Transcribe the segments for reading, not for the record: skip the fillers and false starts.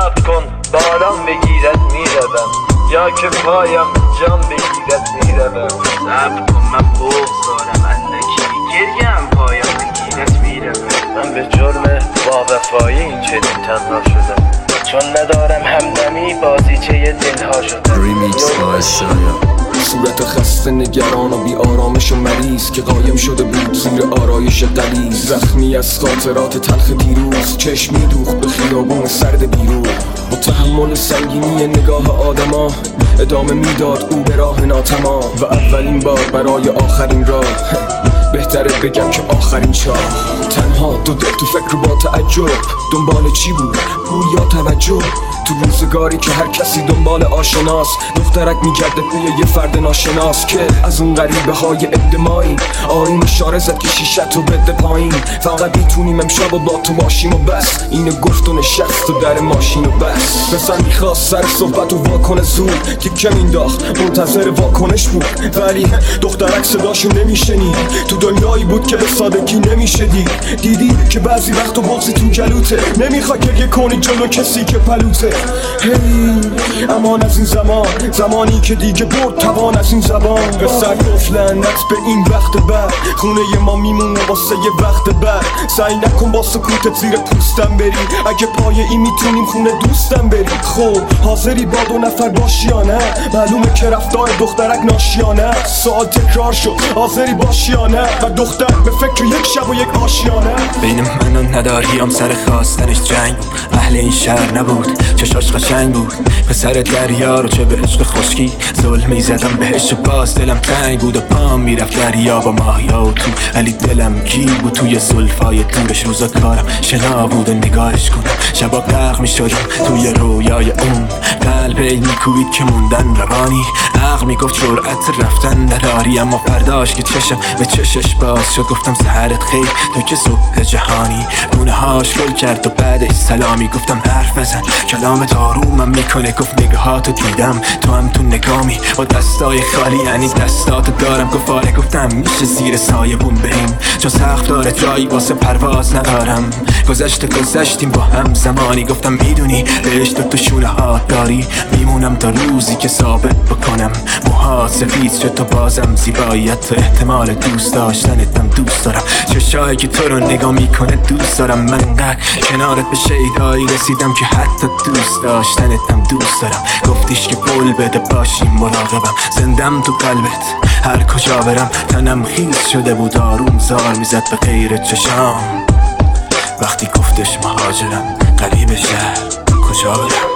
صبر کن باران بگیرد میروم، یا که پایم جان بگیرد میروم. صبر کن من بغض دارم اندکی، گریم پایم بگیرد میروم. من به جرم با وفایی این چنین تنها شدم، چون ندارم همدمی بازیچه دلها شدم. ریمیکس با شایا. صورت خسته نگران و بی آرامش و مریض که قایم شده بود زیر آرایش غلیظ. زخمی از خاطرات تلخ دیروز، چشمی دوخت به خیابون سرد بیرون. با تحمل سنگینی نگاه آدما ادامه میداد او به راه ناتمام. و اولین بار برای آخرین راه، بهتره بگم که آخرین چاه. تنها دو دل تو فکر با تعجب، دنبال چی بود؟ پول یا توجه؟ تو روزگاری که هر کسی دنبال آشناست، دخترک میگرده پی یه فرد ناشناس که از اون غریبه های اجتماعی آروم اشاره زد که شیشتو بده پایین. فقط میتونیم امشب و با تو باشیم و بس. اینو گفت و نشست و در ماشین و بس. پسر میخواست سر صحبت و واکنه زود که کم انداخت، منتظر واکنش بود. ولی دخترک صداشو نمیشنید، تو دنیایی بود که به سادگی نمیشه دید. دیدی که بعضی وقتا بغضی تو گلوته، نمیخوای گریه کنی جلو کسی که پلوته. هی امان از این زمانی که دیگه برد توان از این زبان. به سر گفت لعنت به این وقت بعد، خونه ما میمونه واسه یه وقت بعد. سعی نکن با سکوتت زیر پوستم بری، اگه پای این میتونیم خونه دوستم بری. خب حاضری با دو نفر باشی یا نه؟ معلومه که رفتار دخترک ناشیانه. سوال تکرار شد حاضری باشی یا نه؟ و دختر به فکر یک شب و یک آشیانه. بین من و نداریم سر خواستنش جنگ بود. اهل این شهر نبود، چشاش قشنگ بود. پسر دریا رو چه به عشق خشکی ظلم میزدم بهش، باز دلم تنگ بود و پام میرفت دریا با ماهیا و تو. ولی دلم گیر بود توی زلفای دورش. روزا کارم شنا بود و نگاهش کنم، شبا غرق میشدم توی رویای اون. قلب میکوبید که موندن روانی، عقل میگفت جرأت رفتن نداری. اما فرداش که چشم به چشش باز شد، گفتم سحرت خیر تو که صبح جهانی. گونه هاش گل کرد و بعدش سلامی. گفتم حرف بزن کلامت آرومم میکنه. گفت نگاهاتو دیدم تو هم تو نگامی، با دستای خالی یعنی دستاتو دارم. گفت آره. گفتم میشه زیر سایه بون بریم، چون سقف داره جایی واسه پرواز ندارم. گذشتیم با هم زمانی. گفتم میدونی بهش تو شونه هات داری، میمونم تا روزی که ثابت بکنم موهات سفید شد تو بازم زیباییت. تو احتمال دوست داشتنتم دوست دارم، چشایی که تو رو نگاه میکنه دوست دارم. من انقدر کنارت به شیدایی رسیدم که حتی دوست داشتنتم دوست دارم. گفتیش که قول بده باشیم مراقبم، زندم تو قلبت هر کجا برم. تنم خیز شده بود آروم زار میزد به غیر چشام. وقتی گفتش مهاجرم غریب شهر کجا برم.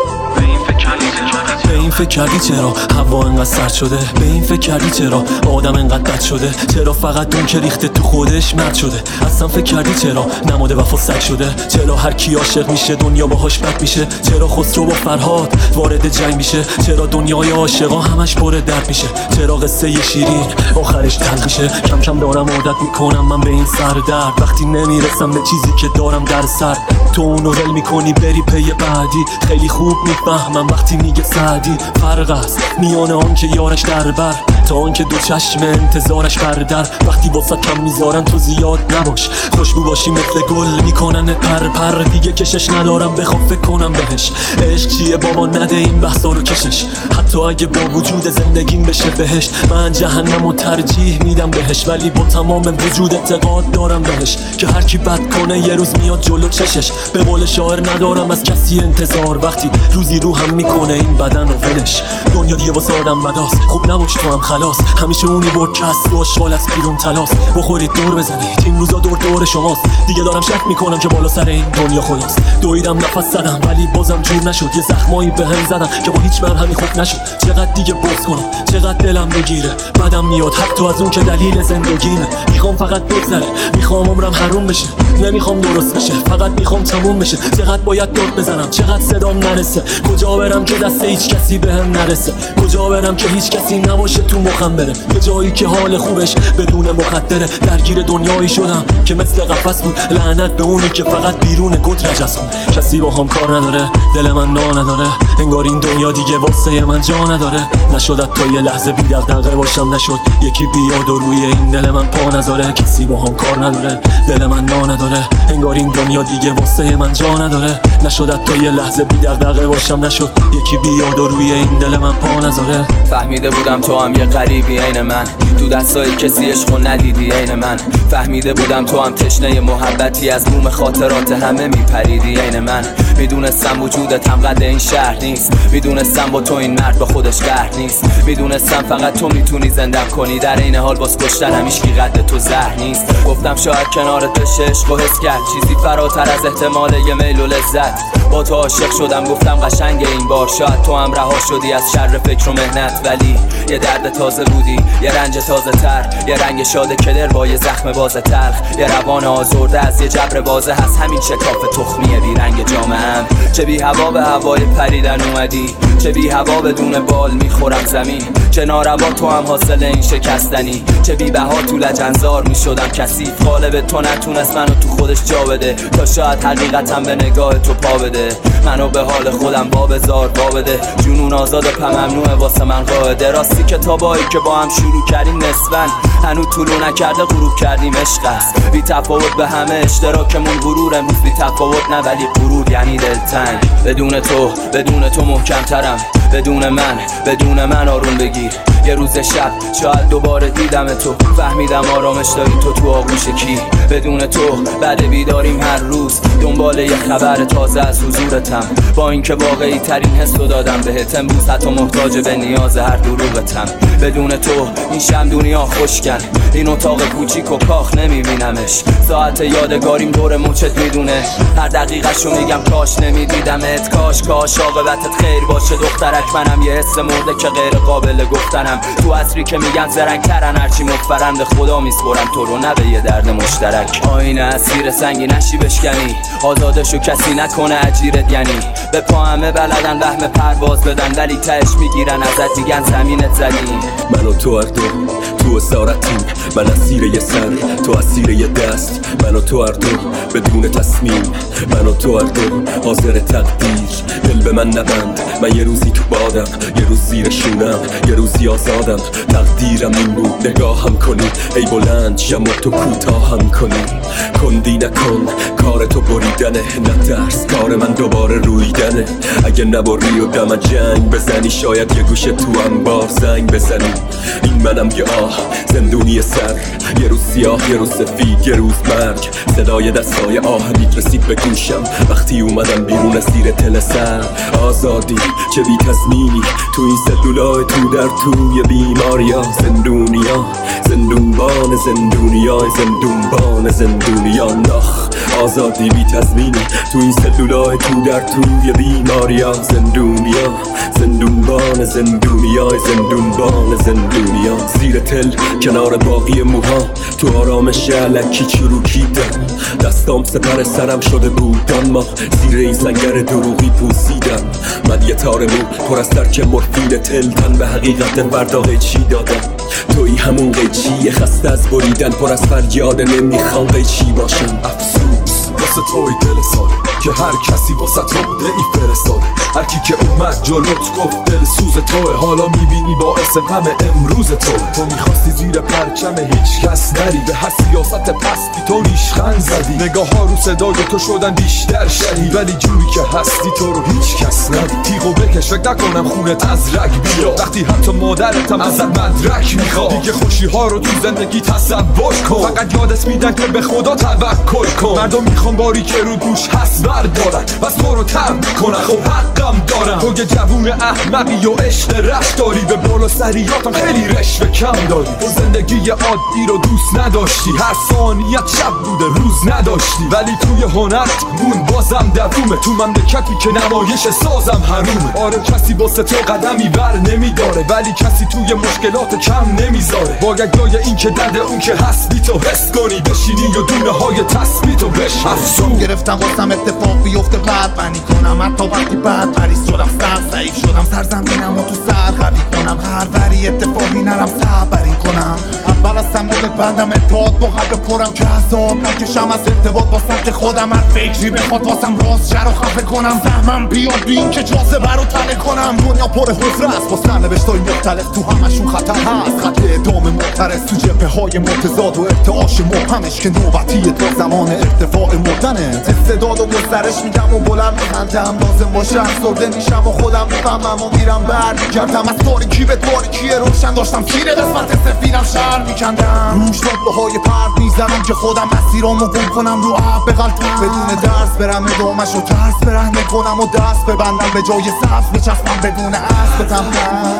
به این فکر کردی چرا هوا انقدر سرد شده؟ به این فکر کردی چرا آدم انقدر بد شده؟ چرا فقط اون که ریخته تو خودش مرد شده؟ اصلا فکر کردی چرا نماده وفا سگ شده؟ چرا هر کی عاشق میشه دنیا باهاش بد میشه؟ چرا خسرو با فرهاد وارد جنگ میشه؟ چرا دنیای عاشقا همش پر درد میشه؟ چرا قصه شیرین آخرش تلخ میشه؟ کم کم دارم عادت میکنم من به این سر درد، وقتی نمیرسم به چیزی که دارم در سر. تو اونو ول میکنی بری پی بعدی، خیلی خوب میفهمم وقتی میگه سعدی. فرق است میان آن که یارش در بر تا آن که دو چشم انتظارش بردر. وقتی واسه کم میذارن تو زیاد نباش، خوشبو باشی مثل گل میکنن پر دیگه کشش ندارم بخوام فکر کنم بهش. عشق چیه بابا نده این بحثا رو کشش، حتی اگه با وجود زندگیم بشه بهش. من جهنمو ترجیح میدم بهش، ولی با تمام وجود اعتقاد دارم بهش که هر کی بد کنه یه روز میاد جلو چشش. به قول شاعر ندارم از کسی انتظار، وقتی روزی رو هم میکنه این بدن رو ولش. دنیا دیگه واسه آدم بداست، خوب نباش تو هم خلاص. همیشه اونی برد که از تو آشغال از بیرون تلاس. بخورید دور بزنید این روزا دور شماست. دیگه دارم شک میکنم که بالا سر این دنیا خداست. دویدم نفس زدم ولی بازم جور نشد، یه زخمایی به هم زدم که با هیچ مرهمی خوب نشد. چقدر دیگه بغض کنم، چقدر دلم بگیره، بدم میاد حتی از اون که دلیل زندگیمه. میخوام فقط بگذره، میخوام عمرم حروم بشه، نمیخوام درست بشه، فقط میخوام تموم بشه. چقدر باید داد بزنم، چقدر صدام نرسه، کجا برم که دست هیچ کسی بهم نرسه، کجا برم که هیچ کسی نباشه تو مخم بره به جایی که حال خوبش بدون مخدره. درگیر دنیایی شدم که مثل قفس بود، لعنت به اونی که فقط بیرون گود رجس خون. کسی با هم کار نداره، دل من نا نداره، انگار این دنیا دیگه واسه من جا نداره. نشد تا یه لحظه بی دغدغه باشم، نشد یکی بیاد و روی این دل من پا نذاره. کسی با هم کار نداره، دل من نا نداره، انگار این دنیا دیگه واسه من جا نداره. نشد تا یه لحظه بی دغدغه باشم، نشد یکی بیاد و روی این دل من پا نذاره. فهمیده بودم تو هم یه غریبی عین من، تو دستای کسی عشقو ندیدی عین من. فهمیده بودم تو هم تشنه محبتی، از بوم خاطرات همه میپریدی عین من. میدونستم وجودت هم قد این شهر نیست، میدونستم با تو این مرد با خودش قهر نیست، میدونستم فقط تو میتونی زندم کنی، در این حال باز کشتنم هیچکی قد تو زهر نیست. گفتم شاید کنارت بشه عشقو حس کرد، چیزی فراتر از احتمال یه میل و لذت. با تو عاشق شدم گفتم قشنگ این بار، شاید تو هم رها شدی از شر فکر و مهنت، ولی یه درد تازه بودی، یه رنج تازه تر، یه رنگ شاده کدر با یه زخم باز تلخ، یه روان آزرده از یه جبر بازه هست. همین شکاف تخمیه بی رنگ جامعه‌ام، چه بی هوا به هوای پریدن اومدی، چه بی هوا بدون بال میخورم زمین، چه ناروا تو هم حاصل این شکستنی، چه بی بها تو لجنزار میشدم کثیف. قالب تو نتونست منو تو خودش جا بده، تا شاید حقیقتم به نگاه تو پا بده، منو به حال خودم بابزار بده. جنون آزاد پا ممنوعه واسه من قاعده، راستی کتابایی که با هم شروع کردیم نصفن هنوز طلوع نکرده غروب کردیم. عشق است بی تفاوت به همه، اشتراکمون غرور، امروز بی تفاوت نه ولی غرور یعنی دلتنگ. بدون تو محکم‌ترم، بدون من آروم بگیر. یه روز شب شاید دوباره دیدم تو، فهمیدم آرامش داری تو آغوش کی. بدون تو بعد بیداریم هر روز، دنبال یه خبر تازه از حضورتم، با اینکه واقعی ترین حس رو دادم بهت، امروز حتی محتاج به نیاز هر دروغتم. بدون تو این شب دنیا خشکن، این اتاق کوچیک و کاخ نمیبینمش، ساعت یادگاریم دور مچت میدونه، هر دقیقه‌شو میگم کاش نمیدیدمت، کاش عاقبتت خیر باشه دخترک. منم یه حس مرده که غیر قابل گفتنم، تو عصری که میگن زرنگ‌ترن هرچی مفرند، خدا میسپرم تو رو نه به یه درد مشترک. آینه اسیر سنگی نشی بشکنی، آزادشو کسی نکنه اجیرت، یعنی به پا همه بلدن وهم پرواز بدن، ولی تهش میگیرن ازت میگن زمینت زدی. من و تو هر دو تو اسارتیم، من اسیر یه سر تو اسیر یه دست، من و تو هر دو بدون تصمیم، من و تو هر دو حاضر تقدیر. دل به من نبند، من یه روزی تو بادم، یه روز زیر شونم، یه روزی آزادم. تقدیرم این بود نگاهم کنی، ای بلند شم و تو کوتاهم کنی. کندی نکن کار تو بریدنه، نترس کار من دوباره رویدنه. اگه نبری و دم جنگ بزنی، شاید یه گوشه تو انبار زنگ بزنی. این منم یه زندونی سر، یه روز سیاه یه روز سفید یه روز مرگ. صدای دستای آهنیت رسید به گوشم وقتی اومدم بیرون از زیر تل سر. آزادی چه بی تضمینی تو این سلولای تو در توی بیماریا. زندونیا زندونبان زندونیا، زندونبان زندونیا نخ. آزادی بی تضمینی تو این سلولای تو در توی بیماریا. زندونیا زندونبان زندونیا، زندونبان زندونیا. زیر تل کنار باقی موها تو آرامش علکی چروکیدم، دستام سپر سرم شده بود ما زیر این سنگر دروغی پوسیدم. من یه تار مو پر از ترک مورفین تل، تن به حقیقت فردا قیچی دادم. توی همون قیچی خسته از بریدن، پر از فریاد نمیخوام قیچی باشم. افسوس واسه توی دل ساده که هر کسی واسه تو بوده ای فرستاده. هر کی که اومد جلوت گفت دل سوز توه، حالا میبینی باعث غم امروز توه. تو میخواستی زیر پرچم هیچ کس نری، به هر سیاست پستی تو ریشخند زدی. نگاه ها رو صدای تو شدن بیشتر شدید، ولی جوری که هستی تو رو هیچ کس ندید. تیغو بکش فکر نکنم خونت از رگ بیاد، وقتی حتی مادرتم ازت مدرک میخواد. دیگه خوشی ها رو تو زندگی تصور کن، فقط یادت میدن که به خدا توکل کن. مردم میخوان باری که رو دوش هست بردارن، بس تو رو تم کنن، خب حقم دارم. تو یه جوون احمقی و عشق رشت داری، به بالا سریاتم خیلی رشوه کم داری. تو زندگی عادی رو دوست نداشتی، هر ثانیت شب بوده روز نداشتی، ولی توی هنرت مون بازم دوومه. تو مملکتی که نمایش سازم حرومه. آره کسی واسه تو قدمی بر نمیداره، ولی کسی توی مشکلات کم نمیذاره. باید جای این که درد اون که هست بی تو حس کنی، بشینی و دونه های تسبیح تو بشنوی. زوم گرفتم واسم اتفاق بیفته بعد منی کنم حتی وقتی بعد پریز شدم سر ضعیف شدم سرزمینم و تو سر قوی کنم هر وری اتفاقی نرم صبری کنم اول از صندوق بندم اتحاد با قلب پرم که حساب نکشم از ارتباط با سمت خودم هر فکری بخواد واسم راست شر و خفه کنم سهمم بیاد بین که جاذبه رو تله کنم دنیا پر حفره است با سرنوشتای مختلف تو همشون خطر هست خط اعدام معترض تو جبهه های متضاد و ارتعاش مبهمش که نوبتیه تا زمان ارتفاع مردنه استعداد و گسترش میدم و بلند میخندم لازم باشه افسرده میشم و خودم میفهمم و میرم برمیگردم از تاریکی به تاریکی روشن داشتم تیر قسمت سفیدم شهر میکندم روش رابله های پرد میزنم که خودم مسیرامو گم کنم رو عب بغلطم بدون درس برم ادامش و ترس برهنه کنم و دست ببندم به جای سبز بچسبم بدون اسب تمام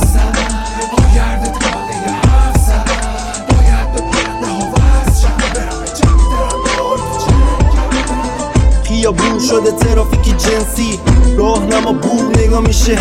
خیابون شده ترافیکی جنسی راهنما بود نگاه میشه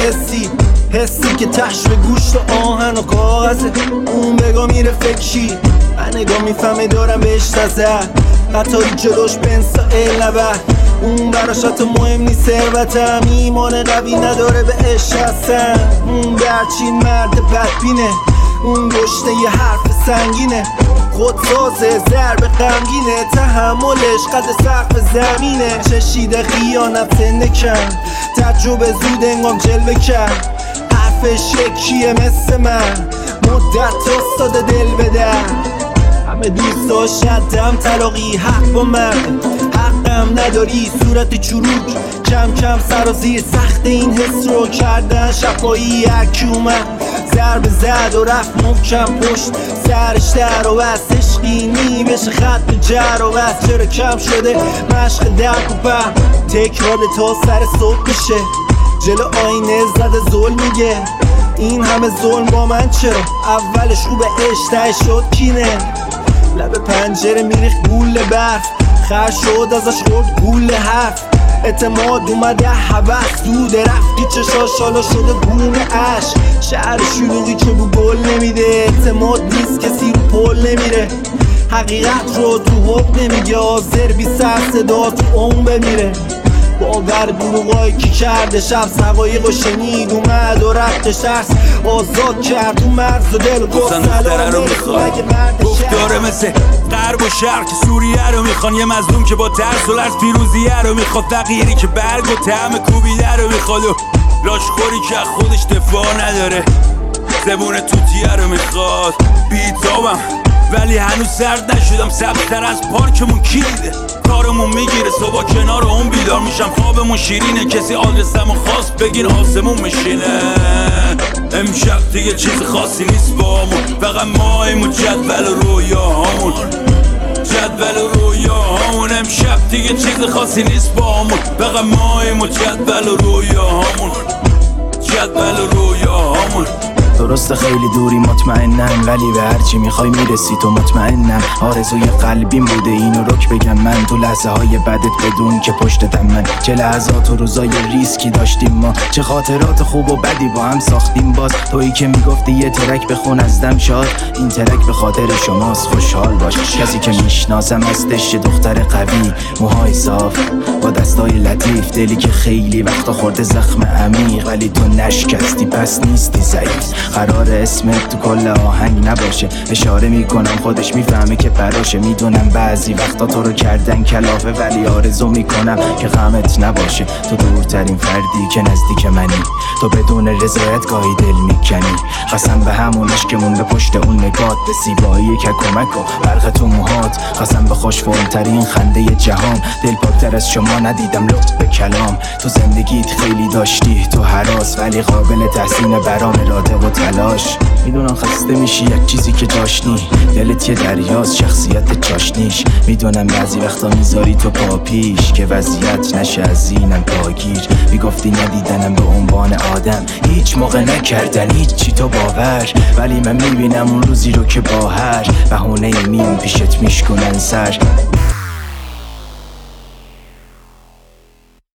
حسی که تش به گوشت و آهن و کاغذه اون بگاه میره فکشی من نگاه میفهمه دارم بهش نظر قطاری جلوش بنسا نبه اون براش حتی مهم نیست ثروتم ایمان قوی نداره به عشق هستم اون برچین مرد بدبینه اون گشته یه حرف سنگینه خودسازه ضرب غمگینه تحملش قد سقف زمینه چشیده خیانت زنده کن تجربه زود انگام جلوه کرد حرفش یکیه مثل من مدت استاد دل بدن همه دوست داشتم طلاقی حق با من حقم نداری صورت چروک کم کم سرازیر سخت این حس رو کردن شفایی یکی اومد ضربه زد و رفت محکم پشت سرش در و بست عشقی نیمش خط به جر و بست چرا کم شده مشق درک و بهم تکرار تا سر صبح میشه جلو آینه زده ظلم میگه این همه ظلم با من چرا اولش خوبه اشتای شد کینه لب پنجره میریخ گول برف خر شد ازش خورد گول حرف اعتماد اومده حوث دوده رفتی چشاش حالا شده گونه عشق شهر شلوغی که بو گل نمیده اعتماد نیست کسی رو پل نمیره حقیقت رو تو حب نمیگه حاضر بی سر صدا تو اون بمیره باور دروغایی که کرده شب سقایق و شنید اومد و رفتش ترس آزاد کرد تو مرز و دل گفت سلام گفت داره مثل غرب و شرق سوریه رو میخوان یه مظلوم که با ترس و لرز پیروزیه رو میخواد فقیری که برگ و طعم کوبیده رو میخواد و لاشخوری که خودش دفاع نداره زبون توتیه رو میخواد بیتابم ولی هنوز سرد نشدم سبزتر از پارکمون کلیده کارمون میگیره صبح کنار اون بیدار میشم خوابمون شیرینه کسی آدرسمو خواست بگیر آسمون میشینه امشب دیگه چیز خاصی نیست بامون فقط ماییم و جدول رویاهامون امشب دیگه چیز خاصی نیست بامون فقط ماییم و جدول رویاهامون درسته خیلی دوری مطمئنم ولی به هرچی میخوای میرسی تو مطمئنم آرزوی قلبیم بوده اینو رک بگم من تو لحظه های بدت بدون که پشتتم من چه لحظات و روزای ریسکی داشتیم ما چه خاطرات خوب و بدی با هم ساختیم باز تویی که میگفتی یه ترک بخون از دم شاد این ترک به خاطر شماست خوشحال باش کسی که میشناسم هستش دختر قوی موهای صاف با دستای لطیف دلی که خیلی وقتا خورده زخم عمیق ولی تو نشکستی پس نیستی ضعیف قرار اسمت تو کل آهنگ نباشه اشاره میکنم خودش میفهمه که براشه میدونم بعضی وقتا تو رو کردن کلافه ولی آرزو میکنم که غمت نباشه تو دورترین فردی که نزدیک منی تو بدون رضایت گاهی دل میکنی قسم به همونش که مونده پشت اون نگات به زیبایی که کمک و برق تو موهات قسم به خوشفرمترین خنده جهان دل پاکتر از شما ندیدم لطف به کلام تو زندگیت خیلی داشتی تو هراس ولی قابل تحسین برام اراده و تلاش میدونم خسته میشی یک چیزی که جاشنی دلت یه دریاست شخصیت چاشنیش میدونم بعضی وقتا میذاری تو پا پیش که وضعیت نشه از اینم پاگیر میگفتی ندیدنم به عنوان آدم هیچ موقع نکردن هیچی تو باور ولی من میبینم اون روزی رو که با هر بهونه میون پیشت میشکنن سر